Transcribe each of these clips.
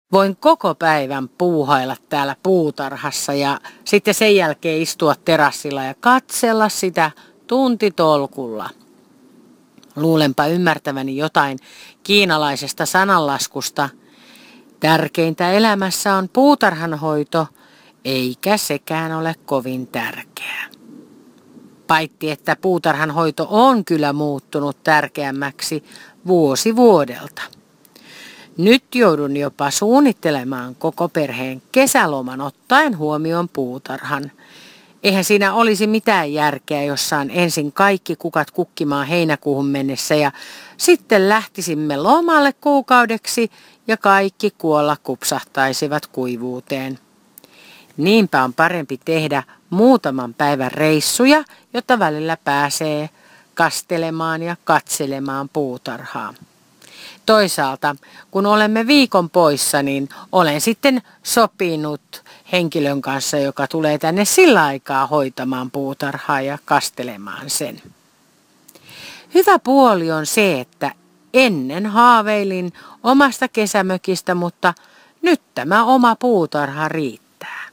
Voin koko päivän puuhailla täällä puutarhassa ja sitten sen jälkeen istua terassilla ja katsella sitä tuntitolkulla. Luulenpa ymmärtäväni jotain kiinalaisesta sananlaskusta. Tärkeintä elämässä on puutarhanhoito, eikä sekään ole kovin tärkeää. Paitsi että puutarhanhoito on kyllä muuttunut tärkeämmäksi vuosi vuodelta. Nyt joudun jopa suunnittelemaan koko perheen kesäloman ottaen huomioon puutarhan. Eihän siinä olisi mitään järkeä, jos saan ensin kaikki kukat kukkimaan heinäkuuhun mennessä ja sitten lähtisimme lomalle kuukaudeksi ja kaikki kuolla kupsahtaisivat kuivuuteen. Niinpä on parempi tehdä muutaman päivän reissuja, jotta välillä pääsee kastelemaan ja katselemaan puutarhaa. Toisaalta, kun olemme viikon poissa, niin olen sitten sopinut henkilön kanssa, joka tulee tänne sillä aikaa hoitamaan puutarhaa ja kastelemaan sen. Hyvä puoli on se, että ennen haaveilin omasta kesämökistä, mutta nyt tämä oma puutarha riittää.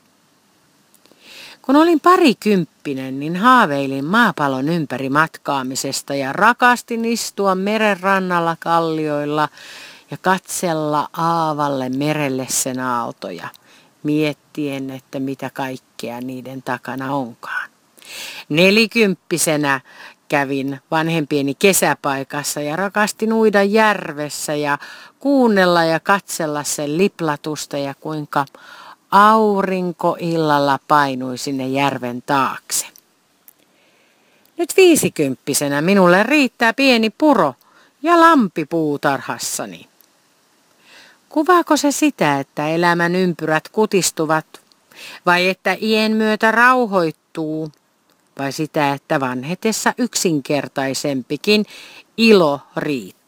Kun olin parikymppinen, niin haaveilin maapallon ympäri matkaamisesta ja rakastin istua meren rannalla kallioilla ja katsella aavalle merelle sen aaltoja, miettien, että mitä kaikkea niiden takana onkaan. Nelikymppisenä kävin vanhempieni kesäpaikassa ja rakastin uida järvessä ja kuunnella ja katsella sen liplatusta ja kuinka aurinko illalla painui sinne järven taakse. Nyt 50-vuotiaana minulle riittää pieni puro ja lampi puutarhassani. Kuvaako se sitä, että elämän ympyrät kutistuvat, vai että iän myötä rauhoittuu, vai sitä, että vanhetessa yksinkertaisempikin ilo riittää?